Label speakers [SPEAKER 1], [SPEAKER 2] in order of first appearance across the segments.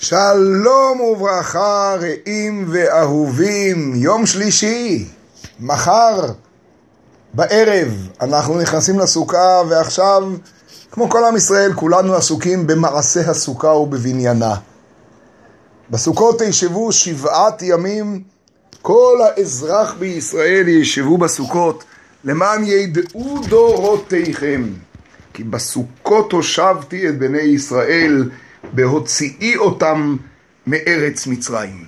[SPEAKER 1] שלום וברכה רעים ואהובים, יום שלישי, מחר בערב אנחנו נכנסים לסוכה, ועכשיו כמו כל עם ישראל כולנו עסוקים במעשה הסוכה ובבניינה. בסוכות ישבו 7 ימים, כל האזרח בישראל ישבו בסוכות למען ידעו דורותיכם, כי בסוכות הושבתי את בני ישראל בהוציאי אותם מארץ מצרים.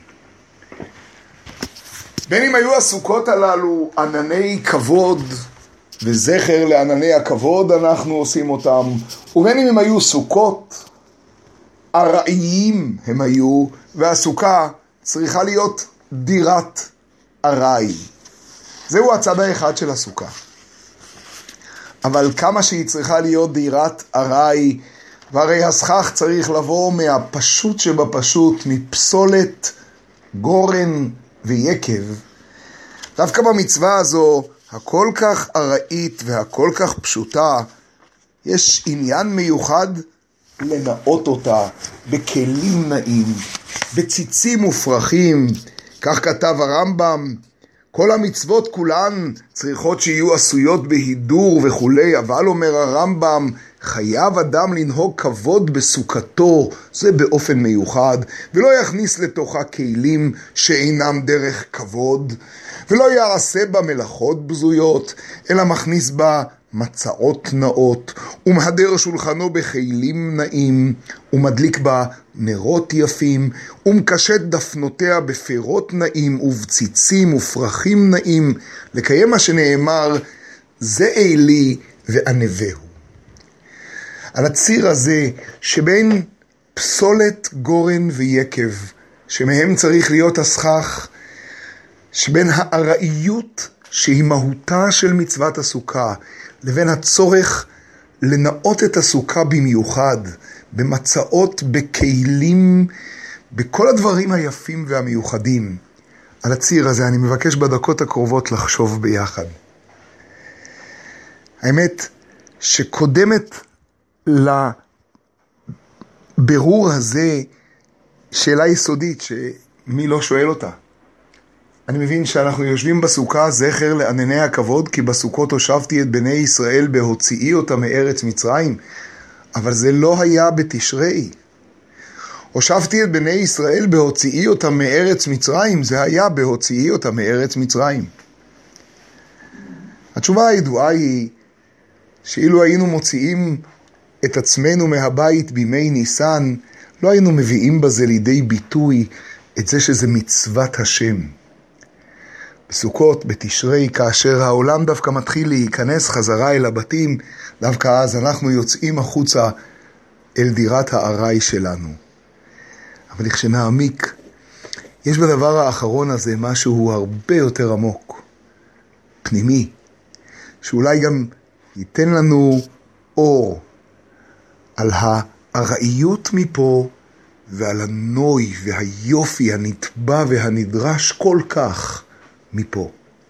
[SPEAKER 1] בין אם היו הסוכות הללו ענני כבוד וזכר לענני הכבוד אנחנו עושים אותם, ובין אם הם היו סוכות ארעיים הם היו, והסוכה צריכה להיות דירת ארעי. זהו הצד האחד של הסוכה. אבל כמה שהיא צריכה להיות דירת ארעי, והרי הסכך צריך לבוא מהפשוט שבפשוט, מפסולת גורן ויקב. דווקא במצווה הזו, הכל כך ארעית והכל כך פשוטה, יש עניין מיוחד לנאות אותה בכלים נעים, בציצים מופרכים. כך כתב הרמב"ם, כל המצוות כולן צריכות שיהיו עשויות בהידור וכולי, אבל אומר הרמב"ם, חייב אדם לנהוג כבוד בסוכתו, זה באופן מיוחד, ולא יכניס לתוכה כלים שאינם דרך כבוד, ולא יעשה בה מלאכות בזויות, אלא מכניס בה מצעות נאות, ומהדר שולחנו בכלים נעים, ומדליק בה נרות יפים, ומקשט דפנותיה בפירות נעים, ובציצים ופרחים נעים, לקיים מה שנאמר, זה אלי וענבהו. על הציר הזה שבין פסולת גורן ויקב, שמהם צריך להיות הסכך, שבין הארעיות שהיא מהותה של מצוות הסוכה, לבין הצורך לנאות את הסוכה במיוחד, במצעות, בכלים, בכל הדברים היפים והמיוחדים. על הציר הזה אני מבקש בדקות הקרובות לחשוב ביחד. האמת שקודמת לבירור הזה שאלה יסודית שמי לא שואל אותה. אני מבין שאנחנו יושבים בסוכה זכר לענני הכבוד, כי בסוכות הושבתי את בני ישראל בהוציאי אותם מארץ מצרים, אבל זה לא היה בתשרי. הושבתי את בני ישראל בהוציאי אותם מארץ מצרים, זה היה בהוציאי אותם מארץ מצרים. התשובה הידועה היא שאילו היינו מוציאים את עצמנו מהבית בימי ניסן, לא היינו מביאים בזה לידי ביטוי את זה שזה מצוות השם. בסוכות, בתשרי, כאשר העולם דווקא מתחיל להיכנס חזרה אל הבתים, דווקא אז אנחנו יוצאים החוצה אל דירת הארעי שלנו. אבל כשנעמיק, יש בדבר האחרון הזה משהו הרבה יותר עמוק, פנימי, שאולי גם ייתן לנו אור על הארעיות מפה ועל הנוי והיופי הנטבע והנדרש כל כך מפה.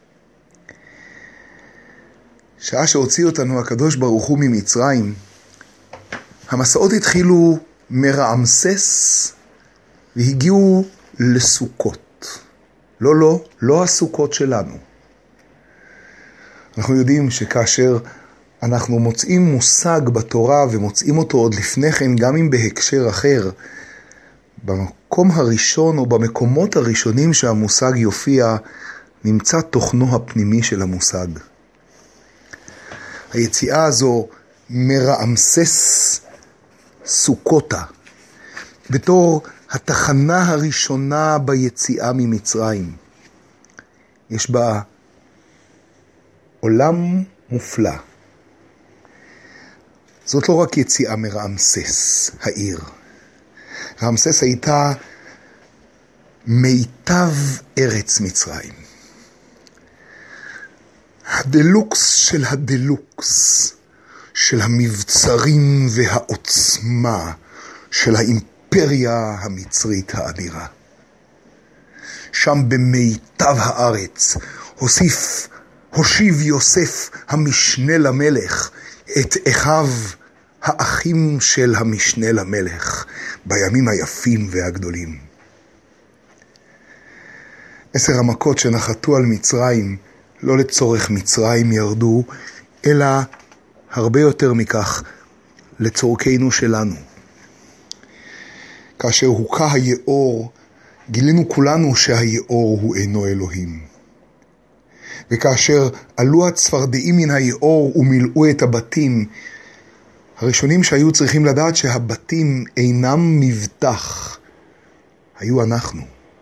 [SPEAKER 1] שעה שהוציא אותנו הקדוש ברוך הוא ממצרים, המסעות התחילו מרעמסס והגיעו לסוכות. לא הסוכות שלנו. אנחנו יודעים שכאשר אנחנו מוצאים מושג בתורה ומוצאים אותו עוד לפני כן, גם אם בהקשר אחר, במקום הראשון או במקומות הראשונים שהמושג יופיע, נמצא תוכנו הפנימי של המושג. היציאה הזו מרעמסס סוכותה, בתור התחנה הראשונה ביציאה ממצרים. יש בה עולם מופלא. זאת לא רק יציאה מרעמסס, העיר. רעמסס הייתה מיטב ארץ מצרים. הדלוקס של הדלוקס, של המבצרים והעוצמה, של האימפריה המצרית האדירה. שם במיטב הארץ הושיב יוסף המשנה למלך את אחיו האחים של המשנה למלך בימים היפים והגדולים. 10 המכות שנחתו על מצרים, לא לצורך מצרים ירדו, אלא הרבה יותר מכך, לצורכנו שלנו. כאשר הוקע היאור, גילינו כולנו שהיאור הוא אינו אלוהים. וכאשר עלו הצפרדעים מן היאור ומילאו את הבתים, הראשונים שהיו צריכים לדעת שהבתים אינם מבטח, היו אנחנו.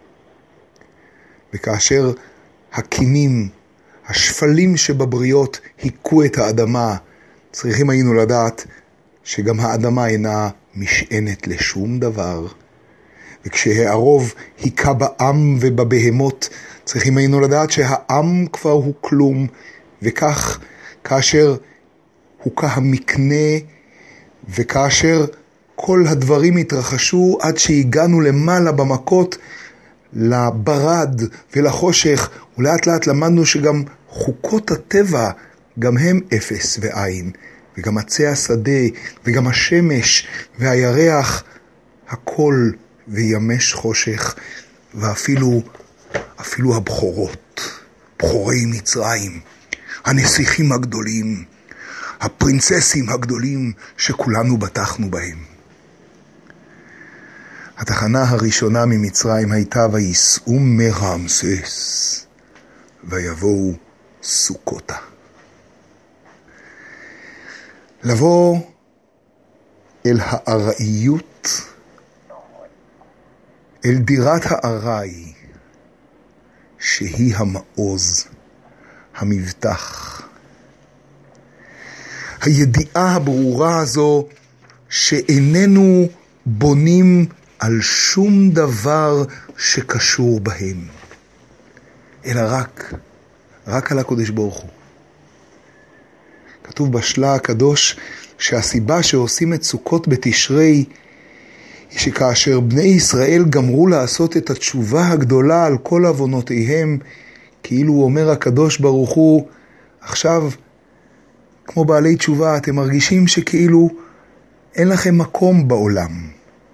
[SPEAKER 1] וכאשר הקינים, השפלים שבבריות היכו את האדמה, צריכים היינו לדעת שגם האדמה אינה משענת לשום דבר. וכשהערוב היכה בעם ובבהמות, צריכים היינו לדעת שהעם כבר הוא כלום. וכך כאשר הוקע המקנה, וכאשר כל הדברים התרחשו עד שהגענו למעלה במכות, לברד ולחושך, ולאט לאט למדנו שגם חוקות הטבע, גם הם אפס ואין, וגם עצי השדה, וגם השמש והירח, הכל וימש חושך, ואפילו הבחורות, בחורי מצרים, הנסיכים הגדולים, הפרינצסים הגדולים שכולנו בטחנו בהם. התחנה הראשונה ממצרים הייתה ויסעו מרעמסס ויבואו סוכותה. לבוא אל הארעיות, אל דירת הארעי, שהיא המעוז, המבטח. הידיעה הברורה הזו שאיננו בונים על שום דבר שקשור בהם, אלא רק על הקדוש ברוך הוא. כתוב בשלה הקדוש שהסיבה שעושים את סוכות בתשרי היא שכאשר בני ישראל גמרו לעשות את התשובה הגדולה על כל עוונותיהם, כאילו אומר הקדוש ברוך הוא, עכשיו כמו בעלי תשובה אתם מרגישים שכאילו אין לכם מקום בעולם.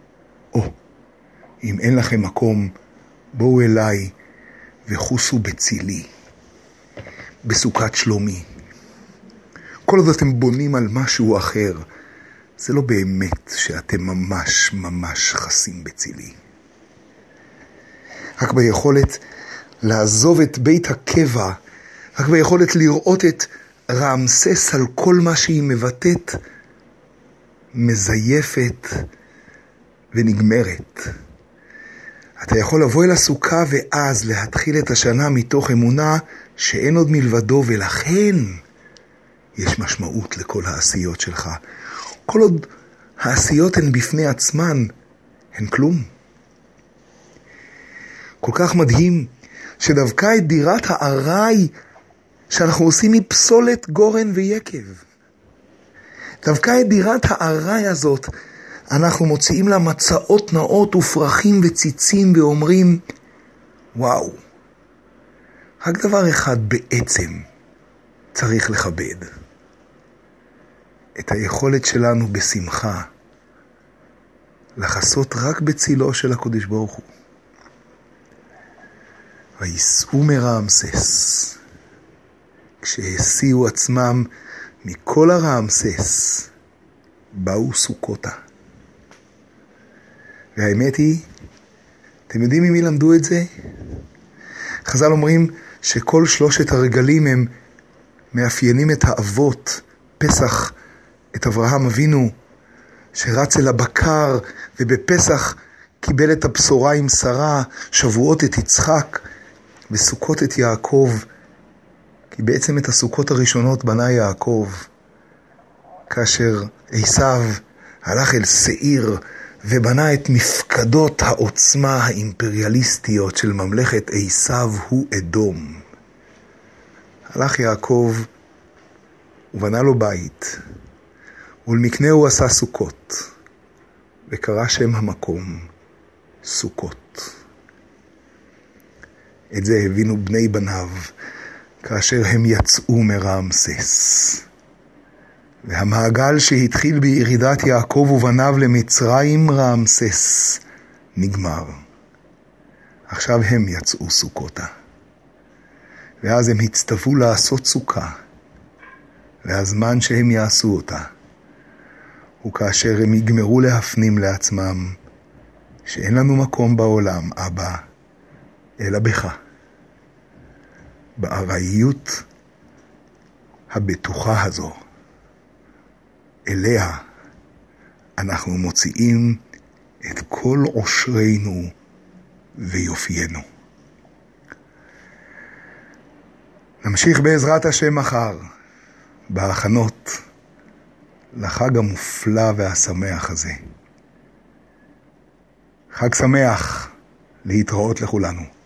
[SPEAKER 1] אם אין לכם מקום, בואו אליי וחוסו בצילי, בסוכת שלומי. כל עוד אתם בונים על משהו אחר, זה לא באמת שאתם ממש חסים בצילי. רק ביכולת לעזוב את בית הקבע, רק ביכולת לראות את רעמסס על כל מה שהיא מבטאת, מזייפת ונגמרת. אתה יכול לבוא אל הסוכה ואז להתחיל את השנה מתוך אמונה שאין עוד מלבדו, ולכן יש משמעות לכל העשיות שלך. כל עוד העשיות הן בפני עצמן, הן כלום. כל כך מדהים שדווקא את דירת הארעי שאנחנו עושים מפסולת גורן ויקב, דווקא את דירת הארעי הזאת אנחנו מוציאים לה מצעות נאות ופרחים וציצים ואומרים, וואו, רק דבר אחד בעצם צריך לכבד, את היכולת שלנו בשמחה לחסות רק בצילו של הקדוש ברוך הוא. ויסעו מרעמסס, כשהסיעו עצמם מכל הרעמסס, באו סוכותה. והאמת היא, אתם יודעים ממי למדו את זה? חז"ל אומרים שכל 3 הרגלים הם מאפיינים את האבות. פסח, את אברהם אבינו, שרץ אל הבקר, ובפסח קיבל את הבשורה עם שרה, שבועות את יצחק, וסוכות את יעקב, כי בעצם את הסוכות הראשונות בנה יעקב, כאשר עשיו הלך אל שעיר, ובנה את מפקדות העוצמה האימפריאליסטיות של ממלכת עשיו הוא אדום. הלך יעקב ובנה לו בית, ולמקנה הוא עשה סוכות, וקרא שם המקום סוכות. את זה הבינו בני בניו כאשר הם יצאו מרעמסס. והמעגל שהתחיל בירידת יעקב ובניו למצרים רעמסס נגמר. עכשיו הם יצאו סוכותה. ואז הם הצטוו לעשות סוכה. והזמן שהם יעשו אותה הוא כאשר הם יגמרו להפנים לעצמם שאין לנו מקום בעולם, אבא, אלא בך. בארעיות הבטוחה הזו, אליה אנחנו מוציאים את כל עושרנו ויופיינו. נמשיך בעזרת השם מחר בהכנות לחג המופלא והשמח הזה. חג שמח, להתראות לכולנו.